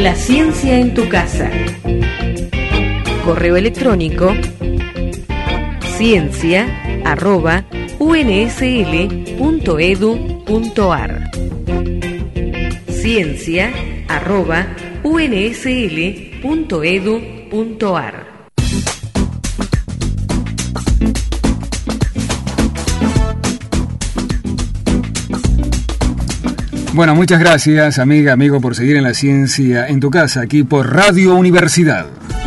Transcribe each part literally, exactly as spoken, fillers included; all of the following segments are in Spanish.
La ciencia en tu casa. Correo electrónico ciencia arroba unsl punto edu punto ar. Ciencia arroba unsl punto edu punto ar. Bueno, muchas gracias, amiga, amigo, por seguir en La Ciencia en tu Casa, aquí por Radio Universidad.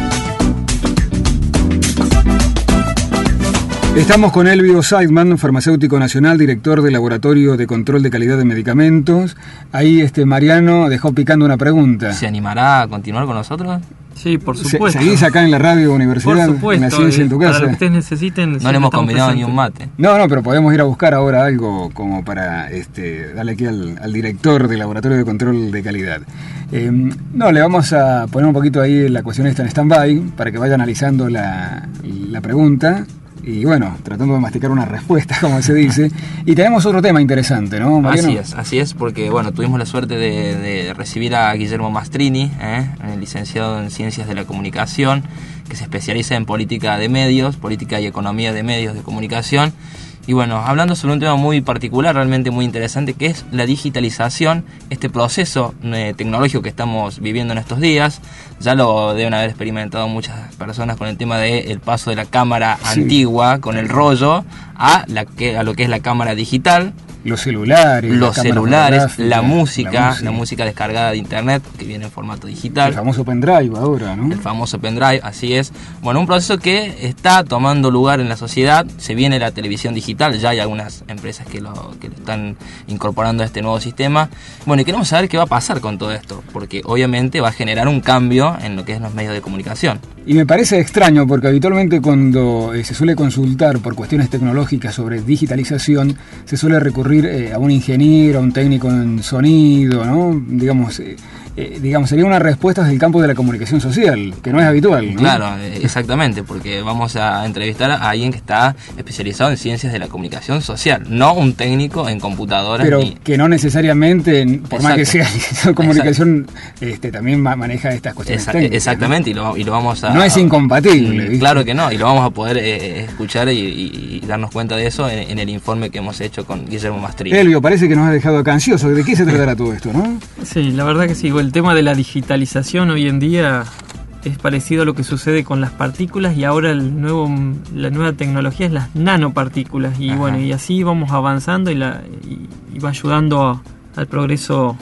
Estamos con Elvio Seidman, farmacéutico nacional, director del Laboratorio de Control de Calidad de Medicamentos. Ahí este Mariano dejó picando una pregunta. ¿Se animará a continuar con nosotros? Sí, por supuesto. ¿Seguís acá en la Radio Universidad? Por supuesto, en La Ciencia en tu Casa. Para lo que ustedes necesiten. No le hemos combinado ni un mate. No, no, pero podemos ir a buscar ahora algo como para este, darle aquí al, al director del Laboratorio de Control de Calidad. Eh, no, le vamos a poner un poquito ahí la cuestión esta en stand-by para que vaya analizando la, la pregunta. Y bueno, tratando de masticar una respuesta, como se dice. Y tenemos otro tema interesante, ¿no, Mariano? Así es, así es, porque bueno, tuvimos la suerte de, de recibir a Guillermo Mastrini, ¿eh? licenciado en Ciencias de la Comunicación, que se especializa en política de medios, política y economía de medios de comunicación. Y bueno, hablando sobre un tema muy particular, realmente muy interesante, que es la digitalización, este proceso eh, tecnológico que estamos viviendo en estos días. Ya lo deben haber experimentado muchas personas con el tema del paso de la cámara sí. antigua, con el rollo, a, la que, a lo que es la cámara digital. Los celulares, los celulares, la música, la música, la música descargada de internet que viene en formato digital. El famoso pendrive ahora, ¿no? El famoso pendrive, así es. Bueno, un proceso que está tomando lugar en la sociedad. Se viene la televisión digital, ya hay algunas empresas que lo, que lo están incorporando a este nuevo sistema. Bueno, y queremos saber qué va a pasar con todo esto, porque obviamente va a generar un cambio en lo que es los medios de comunicación. Y me parece extraño porque habitualmente cuando eh, se suele consultar por cuestiones tecnológicas sobre digitalización, se suele recurrir eh, a un ingeniero, a un técnico en sonido, ¿no? Digamos, eh, eh, digamos, sería una respuesta desde el campo de la comunicación social, que no es habitual, ¿no? Claro, exactamente, porque vamos a entrevistar a alguien que está especializado en ciencias de la comunicación social, no un técnico en computadoras. Pero ni... que no necesariamente, por Exacto. más que sea de comunicación, este, también maneja estas cuestiones Esa, técnicas. Exactamente, ¿no? y, lo, y lo vamos a... No es incompatible. ¿viste? Claro que no, y lo vamos a poder eh, escuchar y, y, y darnos cuenta de eso en, en el informe que hemos hecho con Guillermo Mastrini. Elvio, parece que nos ha dejado acá ansioso. ¿De qué se tratará todo esto, no? Sí, la verdad que sí. El tema de la digitalización hoy en día es parecido a lo que sucede con las partículas y ahora el nuevo, la nueva tecnología es las nanopartículas. Y Ajá. bueno, y así vamos avanzando y, la, y, y va ayudando a, al progreso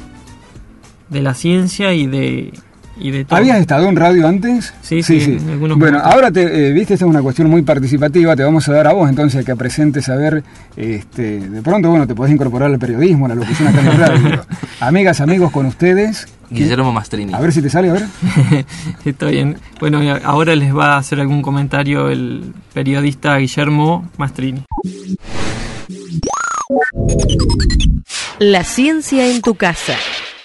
de la ciencia y de... Y de todo. ¿Habías estado en radio antes? Sí, sí. sí, sí. Bueno, momentos. Ahora, te, eh, viste, esta es una cuestión muy participativa, te vamos a dar a vos entonces que presentes a ver, este, de pronto, bueno, te podés incorporar al periodismo, a la locución acá en la radio. Amigas, amigos, con ustedes. Guillermo Mastrini. A ver si te sale, a ver. Está bien. Bueno, ahora les va a hacer algún comentario el periodista Guillermo Mastrini. La ciencia en tu casa.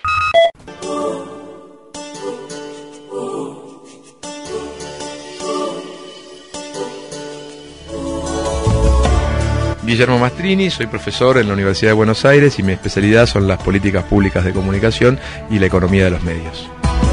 Guillermo Mastrini, soy profesor en la Universidad de Buenos Aires y mi especialidad son las políticas públicas de comunicación y la economía de los medios.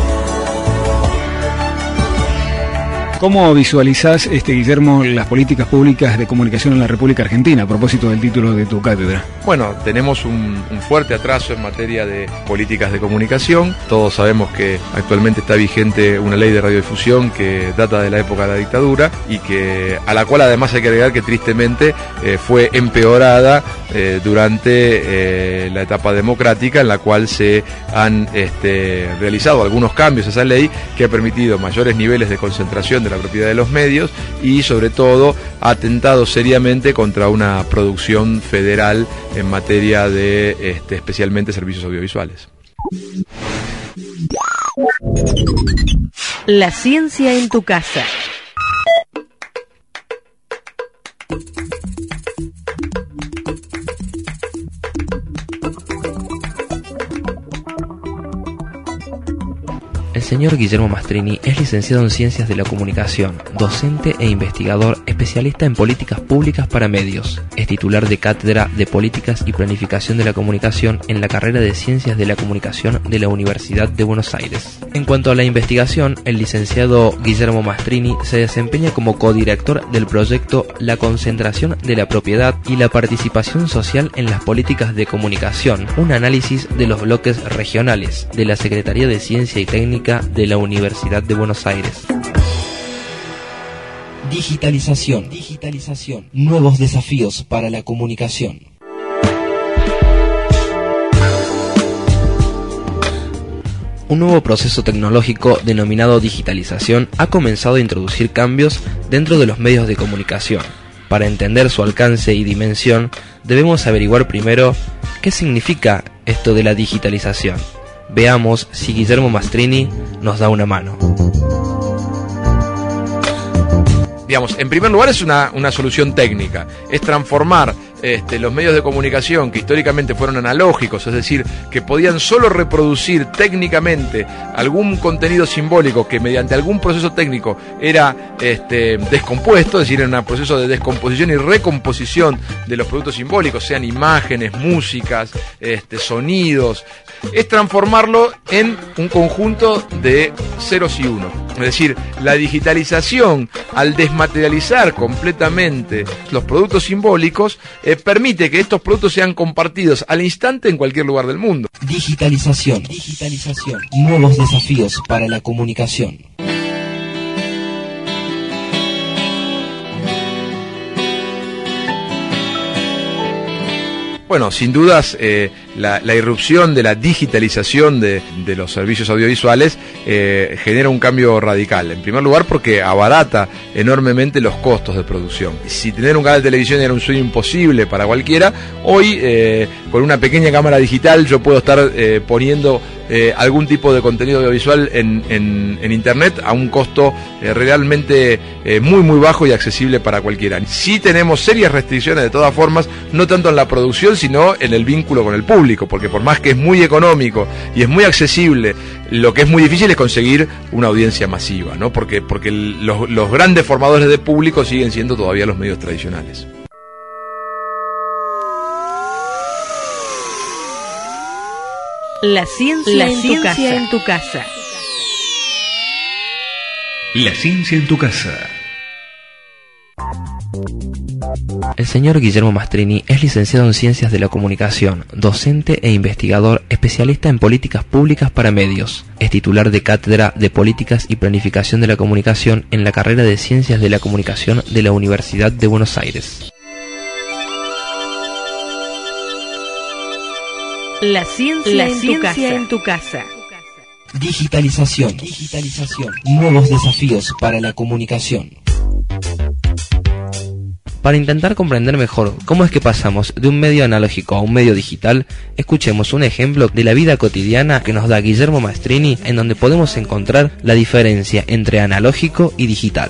¿Cómo visualizás, este, Guillermo, las políticas públicas de comunicación en la República Argentina a propósito del título de tu cátedra? Bueno, tenemos un, un fuerte atraso en materia de políticas de comunicación. Todos sabemos que actualmente está vigente una ley de radiodifusión que data de la época de la dictadura y que a la cual además hay que agregar que tristemente eh, fue empeorada eh, durante eh, la etapa democrática, en la cual se han este, realizado algunos cambios a esa ley que ha permitido mayores niveles de concentración de la propiedad de los medios y sobre todo ha atentado seriamente contra una producción federal en materia de este, especialmente servicios audiovisuales. La ciencia en tu casa. El señor Guillermo Mastrini es licenciado en Ciencias de la Comunicación, docente e investigador especialista en políticas públicas para medios. Es titular de Cátedra de Políticas y Planificación de la Comunicación en la carrera de Ciencias de la Comunicación de la Universidad de Buenos Aires. En cuanto a la investigación, el licenciado Guillermo Mastrini se desempeña como codirector del proyecto La concentración de la propiedad y la participación social en las políticas de comunicación, un análisis de los bloques regionales de la Secretaría de Ciencia y Técnica de la Universidad de Buenos Aires. Digitalización, digitalización, nuevos desafíos para la comunicación. Un nuevo proceso tecnológico denominado digitalización ha comenzado a introducir cambios dentro de los medios de comunicación. Para entender su alcance y dimensión, debemos averiguar primero qué significa esto de la digitalización. Veamos si Guillermo Mastrini nos da una mano. Digamos, en primer lugar es una, una solución técnica, es transformar este, los medios de comunicación que históricamente fueron analógicos, es decir, que podían solo reproducir técnicamente algún contenido simbólico que mediante algún proceso técnico era este, descompuesto, es decir, en un proceso de descomposición y recomposición de los productos simbólicos, sean imágenes, músicas, este, sonidos, es transformarlo en un conjunto de ceros y unos. Es decir, la digitalización, al desmaterializar completamente los productos simbólicos, eh, permite que estos productos sean compartidos al instante en cualquier lugar del mundo. Digitalización, digitalización, nuevos desafíos para la comunicación. Bueno, sin dudas, eh, la, la irrupción de la digitalización de, de los servicios audiovisuales eh, genera un cambio radical. En primer lugar, porque abarata enormemente los costos de producción. Si tener un canal de televisión era un sueño imposible para cualquiera, hoy eh, con una pequeña cámara digital yo puedo estar eh, poniendo eh, algún tipo de contenido audiovisual en, en, en internet a un costo eh, realmente eh, muy muy bajo y accesible para cualquiera. Sí tenemos serias restricciones de todas formas, no tanto en la producción sino en el vínculo con el público, porque por más que es muy económico y es muy accesible, lo que es muy difícil es conseguir una audiencia masiva, ¿no? Porque, porque los, los grandes formadores de público siguen siendo todavía los medios tradicionales. La ciencia, La en, ciencia tu casa. en tu casa. La ciencia en tu casa. El señor Guillermo Mastrini es licenciado en Ciencias de la Comunicación, docente e investigador especialista en políticas públicas para medios. Es titular de Cátedra de Políticas y Planificación de la Comunicación en la carrera de Ciencias de la Comunicación de la Universidad de Buenos Aires. La ciencia, La en, ciencia tu casa. en tu casa. Digitalización, digitalización, nuevos desafíos para la comunicación. Para intentar comprender mejor cómo es que pasamos de un medio analógico a un medio digital, escuchemos un ejemplo de la vida cotidiana que nos da Guillermo Mastrini, en donde podemos encontrar la diferencia entre analógico y digital.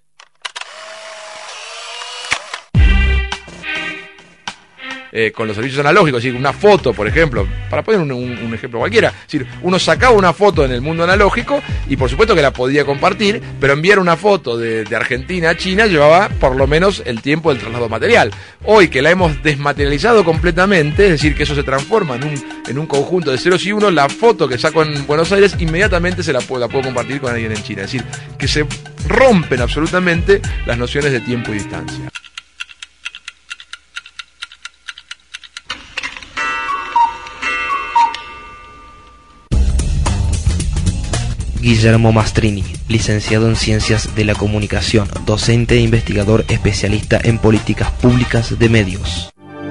Eh, con los servicios analógicos, es decir, una foto, por ejemplo, para poner un, un, un ejemplo cualquiera, es decir, uno sacaba una foto en el mundo analógico y por supuesto que la podía compartir, pero enviar una foto de, de Argentina a China llevaba por lo menos el tiempo del traslado material. Hoy que la hemos desmaterializado completamente, es decir, que eso se transforma en un, en un conjunto de ceros y unos, la foto que saco en Buenos Aires inmediatamente se la puedo, la puedo compartir con alguien en China, es decir, que se rompen absolutamente las nociones de tiempo y distancia. Guillermo Mastrini, licenciado en Ciencias de la Comunicación, docente e investigador especialista en políticas públicas de medios.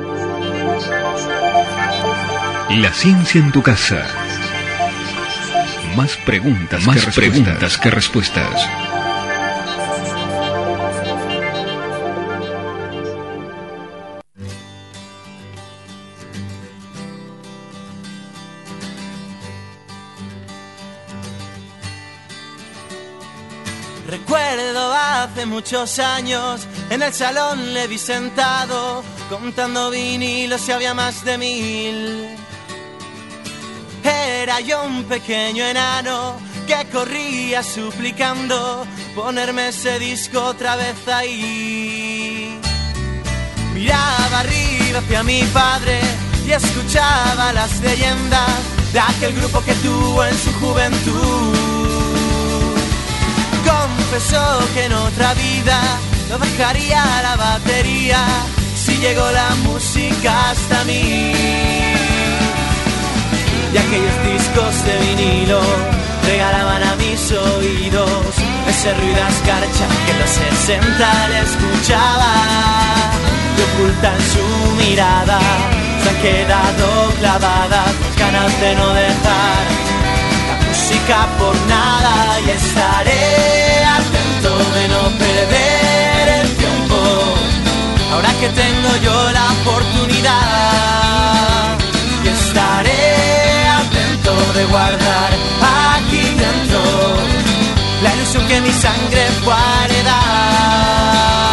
La ciencia en tu casa. Más preguntas, Más que respuestas. preguntas que respuestas. Recuerdo hace muchos años, en el salón le vi sentado, contando vinilos y había más de mil. Era yo un pequeño enano que corría suplicando ponerme ese disco otra vez ahí. Miraba arriba hacia mi padre y escuchaba las leyendas de aquel grupo que tuvo en su juventud. Confesó que en otra vida no dejaría la batería si llegó la música hasta mí. Y aquellos discos de vinilo regalaban a mis oídos ese ruido a escarcha que en los sesenta le escuchaba. Y oculta en su mirada se han quedado clavadas las ganas de no dejar la música por nada. Y estaré atento de no perder el tiempo ahora que tengo yo la oportunidad. Y estaré atento de guardar aquí dentro la ilusión que mi sangre fue a heredar.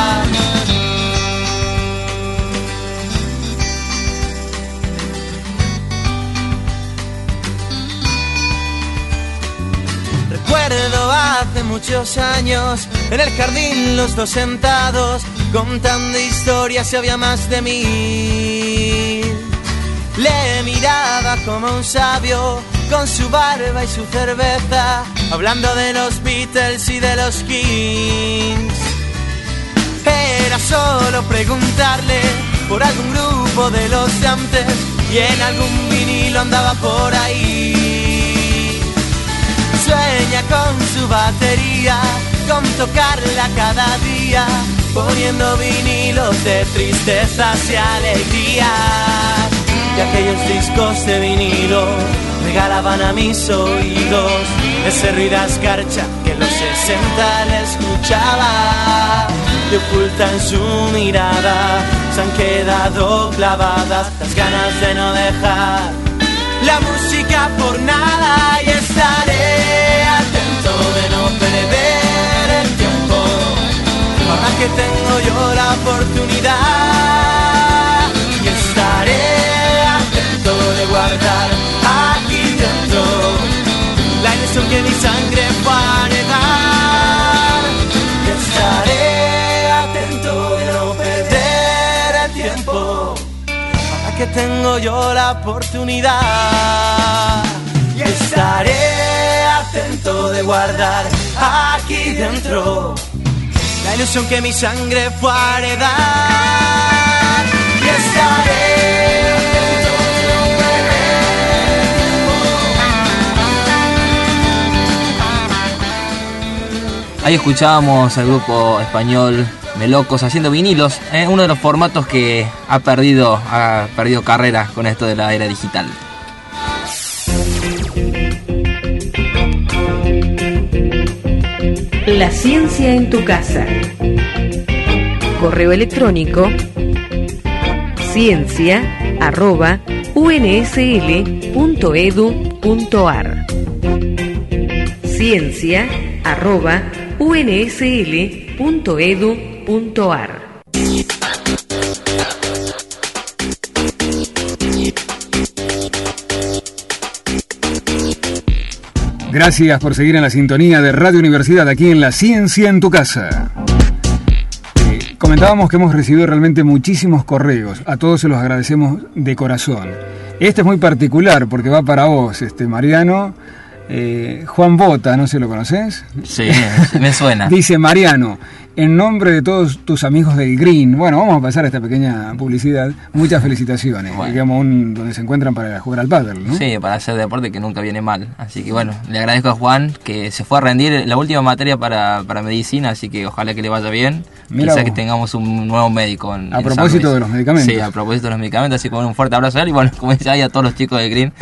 Recuerdo hace muchos años en el jardín los dos sentados contando historias y había más de mí. Le miraba como un sabio con su barba y su cerveza, hablando de los Beatles y de los Kings. Era solo preguntarle por algún grupo de los de antes y en algún vinilo andaba por ahí. Sueña con su batería, con tocarla cada día, poniendo vinilos de tristezas y alegrías. Y aquellos discos de vinilo regalaban a mis oídos ese ruido a escarcha que en los sesenta le escuchaba. Y oculta en su mirada se han quedado clavadas las ganas de no dejar la música por nada. Y estaré atento de no perder el tiempo ahora que tengo yo la oportunidad. Y estaré atento de guardar aquí dentro la ilusión que mi sangre fue a heredar. Y estaré atento de no perder el tiempo ahora que tengo yo la oportunidad. Y estaré atento de guardar aquí dentro la ilusión que mi sangre fue a heredar. Y estaré atento de no perder el tiempo. Ahí escuchábamos al grupo español Melocos haciendo vinilos, ¿eh? Uno de los formatos que ha perdido, ha perdido carrera con esto de la era digital. La ciencia en tu casa. Correo electrónico ciencia arroba unsl punto edu punto ar. Ciencia arroba unsl punto edu punto ar. Gracias por seguir en la sintonía de Radio Universidad, aquí en La Ciencia en tu Casa. Eh, comentábamos que hemos recibido realmente muchísimos correos. A todos se los agradecemos de corazón. Este es muy particular porque va para vos, este Mariano. Eh, Juan Bota, ¿no se lo conoces? Sí, me suena. Dice Mariano, en nombre de todos tus amigos del Green, bueno, vamos a pasar a esta pequeña publicidad, muchas felicitaciones, bueno. Digamos, un, donde se encuentran para jugar al pádel, ¿no? Sí, para hacer deporte que nunca viene mal, así que bueno, le agradezco a Juan que se fue a rendir la última materia para, para medicina, así que ojalá que le vaya bien, Mira quizá vos. que tengamos un nuevo médico en, a en propósito de los medicamentos. Sí, a propósito de los medicamentos, así que bueno, un fuerte abrazo a él y bueno, como decía, y a todos los chicos del Green.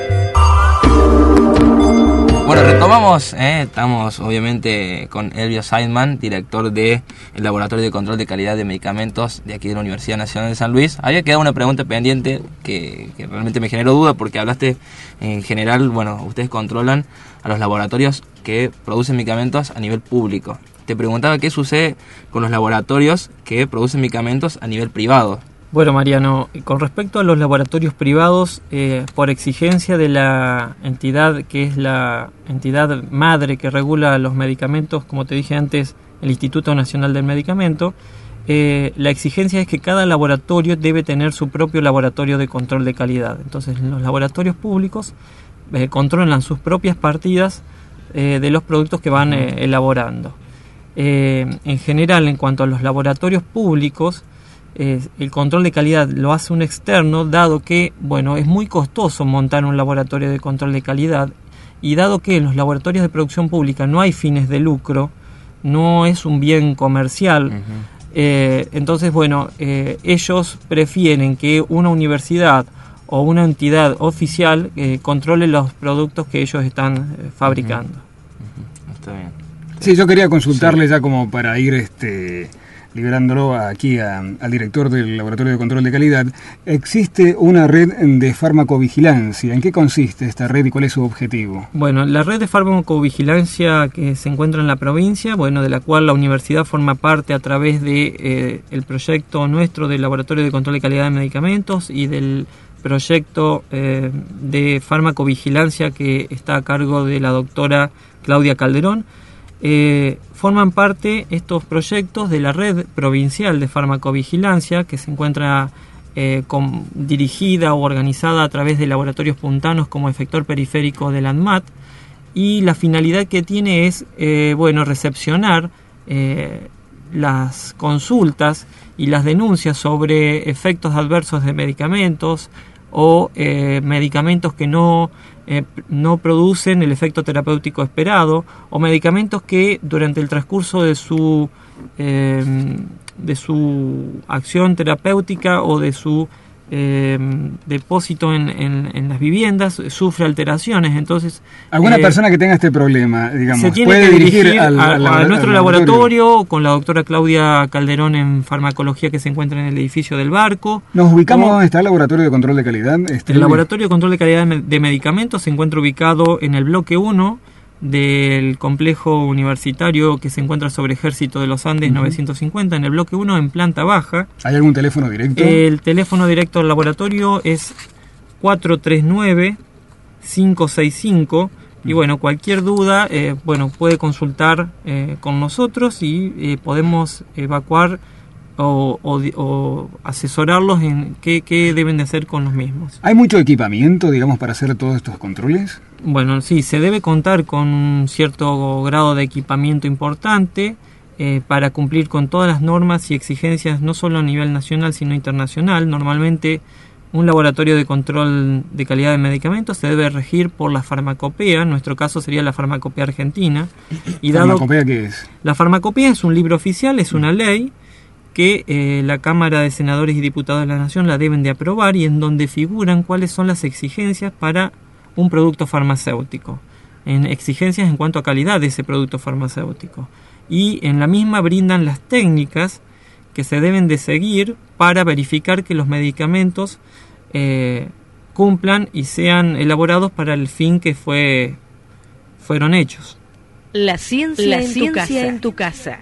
Bueno, retomamos, eh, estamos obviamente con Elvio Seidman, director del Laboratorio de Control de Calidad de Medicamentos de aquí de la Universidad Nacional de San Luis. Había quedado una pregunta pendiente que, que realmente me generó duda porque hablaste en general, bueno, ustedes controlan a los laboratorios que producen medicamentos a nivel público. Te preguntaba qué sucede con los laboratorios que producen medicamentos a nivel privado. Bueno, Mariano, con respecto a los laboratorios privados, eh, por exigencia de la entidad que es la entidad madre que regula los medicamentos, como te dije antes, el Instituto Nacional del Medicamento, eh, la exigencia es que cada laboratorio debe tener su propio laboratorio de control de calidad. Entonces, los laboratorios públicos eh, controlan sus propias partidas eh, de los productos que van eh, elaborando. Eh, en general, en cuanto a los laboratorios públicos, eh, el control de calidad lo hace un externo, dado que, bueno, es muy costoso montar un laboratorio de control de calidad, y dado que en los laboratorios de producción pública no hay fines de lucro, no es un bien comercial, uh-huh. Eh, entonces, bueno, eh, ellos prefieren que una universidad o una entidad oficial eh, controle los productos que ellos están eh, fabricando. Uh-huh. Está bien. Sí, yo quería consultarle sí. ya como para ir este, liberándolo aquí a, al director del Laboratorio de Control de Calidad. Existe una red de farmacovigilancia. ¿En qué consiste esta red y cuál es su objetivo? Bueno, la red de farmacovigilancia que se encuentra en la provincia, bueno, de la cual la universidad forma parte a través de eh, el proyecto nuestro del Laboratorio de Control de Calidad de Medicamentos y del proyecto eh, de farmacovigilancia que está a cargo de la doctora Claudia Calderón. Eh, forman parte estos proyectos de la red provincial de farmacovigilancia que se encuentra eh, con, dirigida o organizada a través de laboratorios puntanos como efector periférico del ANMAT, y la finalidad que tiene es eh, bueno, recepcionar eh, las consultas y las denuncias sobre efectos adversos de medicamentos o eh, medicamentos que no Eh, no producen el efecto terapéutico esperado, o medicamentos que durante el transcurso de su eh, de su acción terapéutica o de su eh, depósito en, en, en las viviendas sufre alteraciones. Entonces, alguna eh, persona que tenga este problema, digamos, se tiene puede que dirigir, dirigir al, a, al, a al, nuestro al laboratorio, laboratorio con la doctora Claudia Calderón en farmacología, que se encuentra en el edificio del Barco. ¿Nos ubicamos como, dónde está el Laboratorio de Control de Calidad? Este, el Laboratorio de Control de Calidad de Medicamentos se encuentra ubicado en el bloque uno del complejo universitario que se encuentra sobre Ejército de los Andes, uh-huh. novecientos cincuenta, en el bloque uno, en planta baja. ¿Hay algún teléfono directo? El teléfono directo del laboratorio es cuatro tres nueve, cinco seis cinco, y bueno, cualquier duda eh, bueno, puede consultar eh, con nosotros y eh, podemos evacuar O, o, o asesorarlos en qué, qué deben de hacer con los mismos. ¿Hay mucho equipamiento, digamos, para hacer todos estos controles? Bueno, sí, se debe contar con un cierto grado de equipamiento importante eh, para cumplir con todas las normas y exigencias, no solo a nivel nacional, sino internacional. Normalmente, un laboratorio de control de calidad de medicamentos se debe regir por la farmacopea. En nuestro caso sería la farmacopea argentina. Y dado, ¿Farmacopea qué es? La farmacopea es un libro oficial, es una ley que eh, la Cámara de Senadores y Diputados de la Nación la deben de aprobar, y en donde figuran cuáles son las exigencias para un producto farmacéutico, en exigencias en cuanto a calidad de ese producto farmacéutico, y en la misma brindan las técnicas que se deben de seguir para verificar que los medicamentos eh, cumplan y sean elaborados para el fin que fue fueron hechos. La ciencia, la en, ciencia tu casa. en tu casa.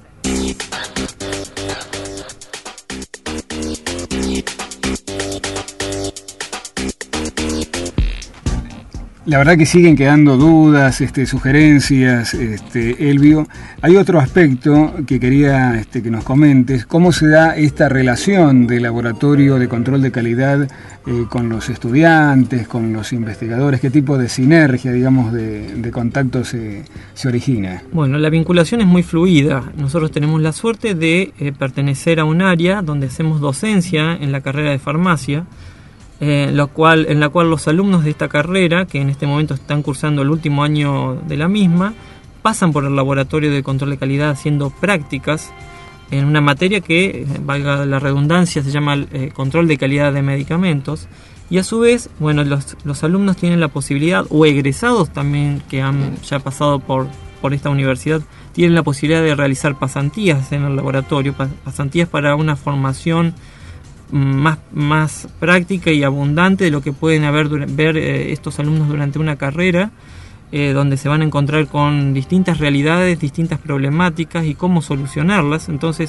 La verdad que siguen quedando dudas, este, sugerencias, este, Elvio. Hay otro aspecto que quería este, que nos comentes, cómo se da esta relación del laboratorio de control de calidad eh, con los estudiantes, con los investigadores, qué tipo de sinergia, digamos, de, de contacto se, se origina. Bueno, la vinculación es muy fluida. Nosotros tenemos la suerte de eh, pertenecer a un área donde hacemos docencia en la carrera de farmacia, Eh, lo cual, en la cual los alumnos de esta carrera, que en este momento están cursando el último año de la misma, pasan por el laboratorio de control de calidad haciendo prácticas en una materia que, valga la redundancia, se llama eh, control de calidad de medicamentos, y a su vez, bueno, los, los alumnos tienen la posibilidad, o egresados también que han ya pasado por, por esta universidad, tienen la posibilidad de realizar pasantías en el laboratorio, pasantías para una formación Más, más práctica y abundante de lo que pueden haber ver eh, estos alumnos durante una carrera, eh, donde se van a encontrar con distintas realidades, distintas problemáticas y cómo solucionarlas. Entonces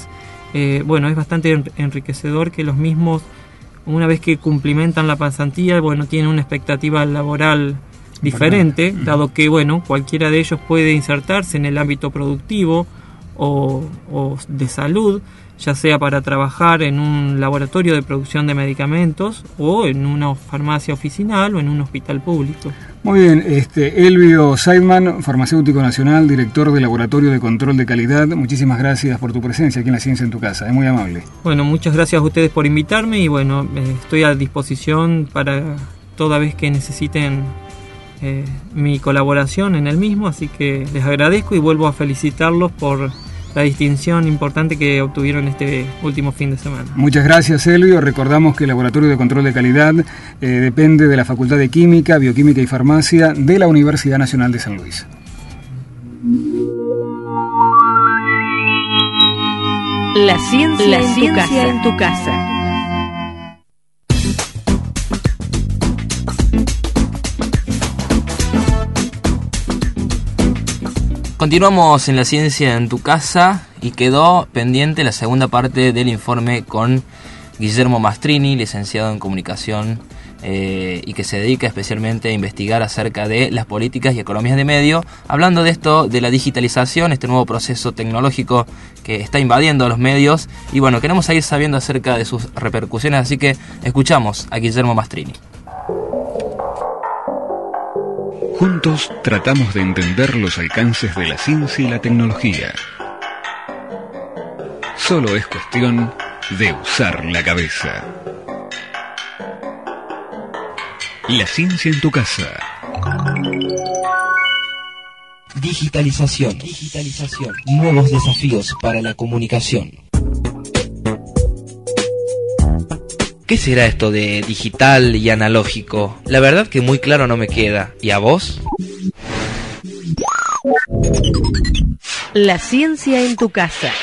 eh, bueno, es bastante enriquecedor que los mismos, una vez que cumplimentan la pasantía, bueno, tienen una expectativa laboral diferente, dado que, bueno, cualquiera de ellos puede insertarse en el ámbito productivo o, o de salud, ya sea para trabajar en un laboratorio de producción de medicamentos o en una farmacia oficinal o en un hospital público. Muy bien, este, Elvio Seidman, farmacéutico nacional, director del Laboratorio de Control de Calidad, muchísimas gracias por tu presencia aquí en La Ciencia en tu Casa, es muy amable. Bueno, muchas gracias a ustedes por invitarme y bueno, eh, estoy a disposición para toda vez que necesiten eh, mi colaboración en el mismo, así que les agradezco y vuelvo a felicitarlos por la distinción importante que obtuvieron este último fin de semana. Muchas gracias, Elvio. Recordamos que el Laboratorio de Control de Calidad eh, depende de la Facultad de Química, Bioquímica y Farmacia de la Universidad Nacional de San Luis. La ciencia, la en, ciencia tu casa. en tu casa. Continuamos en La Ciencia en tu Casa y quedó pendiente la segunda parte del informe con Guillermo Mastrini, licenciado en Comunicación eh, y que se dedica especialmente a investigar acerca de las políticas y economías de medio, hablando de esto, de la digitalización, este nuevo proceso tecnológico que está invadiendo los medios y bueno, queremos seguir sabiendo acerca de sus repercusiones, así que escuchamos a Guillermo Mastrini. Juntos tratamos de entender los alcances de la ciencia y la tecnología. Solo es cuestión de usar la cabeza. La ciencia en tu casa. Digitalización. Digitalización. Nuevos desafíos para la comunicación. ¿Qué será esto de digital y analógico? La verdad que muy claro no me queda. ¿Y a vos? La ciencia en tu casa.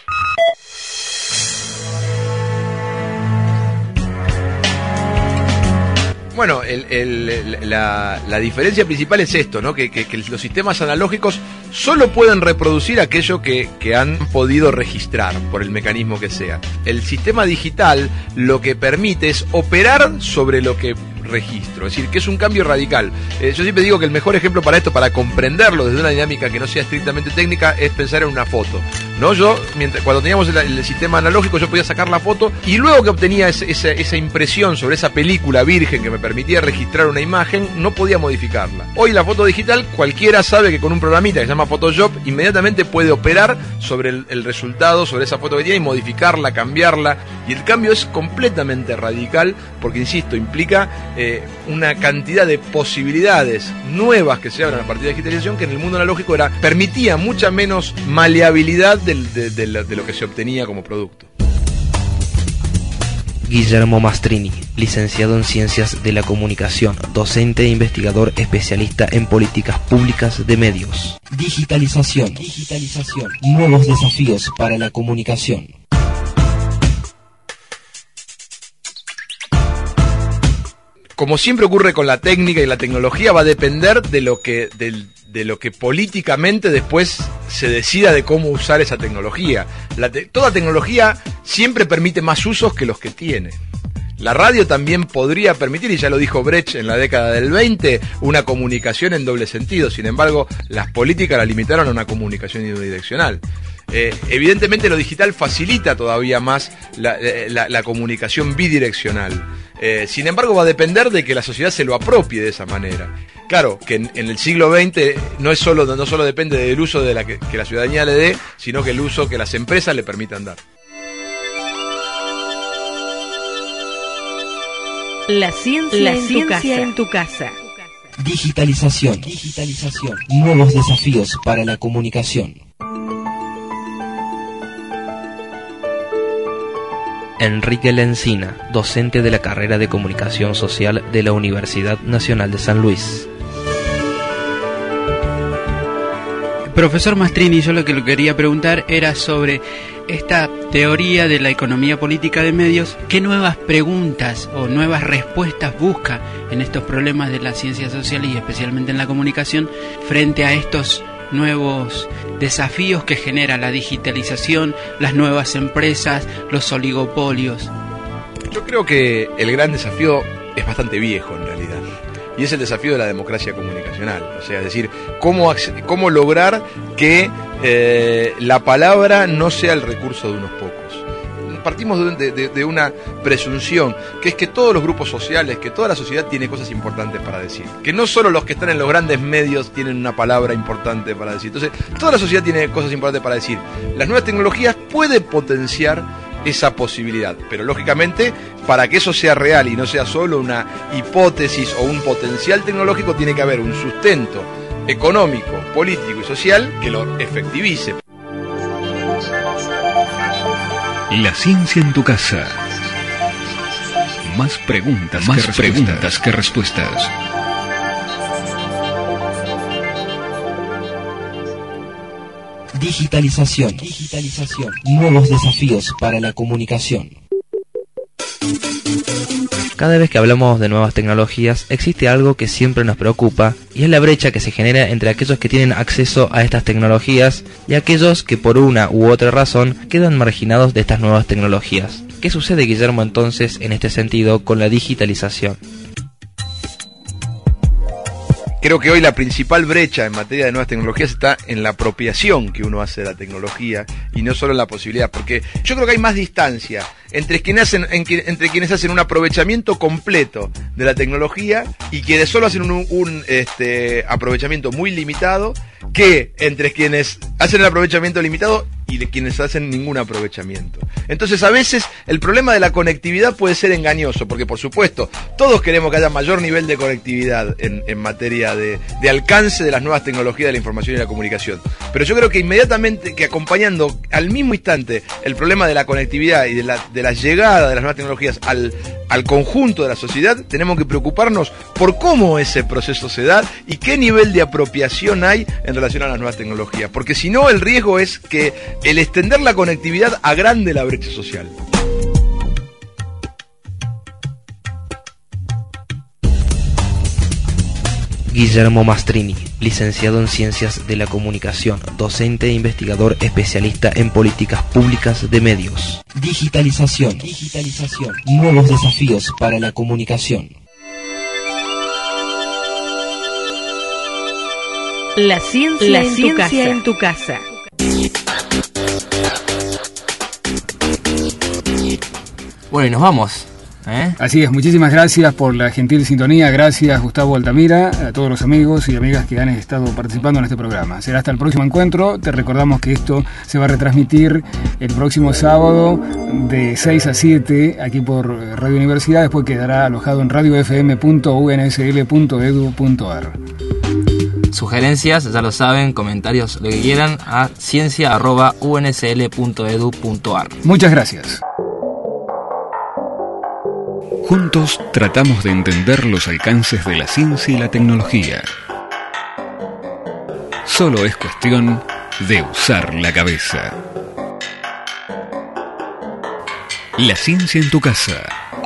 Bueno, el, el, la, la diferencia principal es esto, ¿no? Que, que, que los sistemas analógicos solo pueden reproducir aquello que, que han podido registrar, por el mecanismo que sea. El sistema digital lo que permite es operar sobre lo que registro, es decir, que es un cambio radical. Eh, yo siempre digo que el mejor ejemplo para esto, para comprenderlo desde una dinámica que no sea estrictamente técnica, es pensar en una foto, ¿no? Yo, mientras, cuando teníamos el, el sistema analógico, yo podía sacar la foto y luego que obtenía ese, esa, esa impresión sobre esa película virgen que me permitía registrar una imagen, no podía modificarla. Hoy la foto digital, cualquiera sabe que con un programita que se llama Photoshop, inmediatamente puede operar sobre el, el resultado, sobre esa foto que tiene y modificarla, cambiarla, y el cambio es completamente radical porque, insisto, implica eh, una cantidad de posibilidades nuevas que se abren a partir de la digitalización que en el mundo analógico era, permitía mucha menos maleabilidad del, de, de, de, de lo que se obtenía como producto. Guillermo Mastrini, licenciado en Ciencias de la Comunicación, docente e investigador especialista en políticas públicas de medios. Digitalización. Digitalización. Nuevos desafíos para la comunicación. Como siempre ocurre con la técnica y la tecnología, va a depender de lo que, de, de lo que políticamente después se decida de cómo usar esa tecnología. La te- toda tecnología siempre permite más usos que los que tiene. La radio también podría permitir, y ya lo dijo Brecht en la década del veinte, una comunicación en doble sentido. Sin embargo, las políticas la limitaron a una comunicación unidireccional. Eh, evidentemente lo digital facilita todavía más la, la, la comunicación bidireccional. Eh, sin embargo, va a depender de que la sociedad se lo apropie de esa manera. Claro, que en, en el siglo veinte no es solo, no solo depende del uso de la que, que la ciudadanía le dé, sino que el uso que las empresas le permitan dar. La ciencia, la en, ciencia tu casa. en tu casa. Digitalización. Digitalización. Nuevos desafíos para la comunicación. Enrique Lencina, docente de la carrera de Comunicación Social de la Universidad Nacional de San Luis. Profesor Mastrini, yo lo que le quería preguntar era sobre esta teoría de la economía política de medios. ¿Qué nuevas preguntas o nuevas respuestas busca en estos problemas de las ciencias sociales y especialmente en la comunicación frente a estos nuevos desafíos que genera la digitalización, las nuevas empresas, los oligopolios? Yo creo que el gran desafío es bastante viejo en realidad, y es el desafío de la democracia comunicacional. O sea, es decir, cómo, cómo lograr que eh, la palabra no sea el recurso de unos pocos. Partimos de, de, de una presunción, que es que todos los grupos sociales, que toda la sociedad tiene cosas importantes para decir, que no solo los que están en los grandes medios tienen una palabra importante para decir. Entonces, toda la sociedad tiene cosas importantes para decir. Las nuevas tecnologías pueden potenciar esa posibilidad, pero lógicamente para que eso sea real y no sea solo una hipótesis o un potencial tecnológico, tiene que haber un sustento económico, político y social que lo efectivice. La ciencia en tu casa. Más preguntas, más que preguntas que respuestas. Digitalización. Digitalización. Nuevos desafíos para la comunicación. Cada vez que hablamos de nuevas tecnologías, existe algo que siempre nos preocupa, y es la brecha que se genera entre aquellos que tienen acceso a estas tecnologías y aquellos que por una u otra razón quedan marginados de estas nuevas tecnologías. ¿Qué sucede, Guillermo, entonces en este sentido con la digitalización? Creo que hoy la principal brecha en materia de nuevas tecnologías está en la apropiación que uno hace de la tecnología y no solo en la posibilidad, porque yo creo que hay más distancia entre quienes hacen, entre quienes hacen un aprovechamiento completo de la tecnología y quienes solo hacen un, un este, aprovechamiento muy limitado, que entre quienes hacen el aprovechamiento limitado y de quienes hacen ningún aprovechamiento. Entonces, a veces el problema de la conectividad puede ser engañoso, porque por supuesto todos queremos que haya mayor nivel de conectividad en, en materia de, de alcance de las nuevas tecnologías de la información y la comunicación, pero yo creo que inmediatamente, que acompañando al mismo instante el problema de la conectividad y de la, de la llegada de las nuevas tecnologías al, al conjunto de la sociedad, tenemos que preocuparnos por cómo ese proceso se da y qué nivel de apropiación hay en relación a las nuevas tecnologías, porque si no, el riesgo es que el extender la conectividad agrande la brecha social. Guillermo Mastrini, licenciado en Ciencias de la Comunicación, docente e investigador especialista en políticas públicas de medios. Digitalización. Digitalización. Nuevos desafíos para la comunicación. La ciencia, la en, ciencia tu en tu casa. Bueno, y nos vamos. ¿Eh? Así es, muchísimas gracias por la gentil sintonía. Gracias, Gustavo Altamira, a todos los amigos y amigas que han estado participando en este programa. Será hasta el próximo encuentro. Te recordamos que esto se va a retransmitir el próximo sábado de seis a siete aquí por Radio Universidad. Después quedará alojado en radio f m punto u n s l punto e d u punto a r. Sugerencias, ya lo saben, comentarios, lo que quieran, a ciencia arroba u n s l punto e d u punto a r. Muchas gracias. Juntos tratamos de entender los alcances de la ciencia y la tecnología. Solo es cuestión de usar la cabeza. La ciencia en tu casa,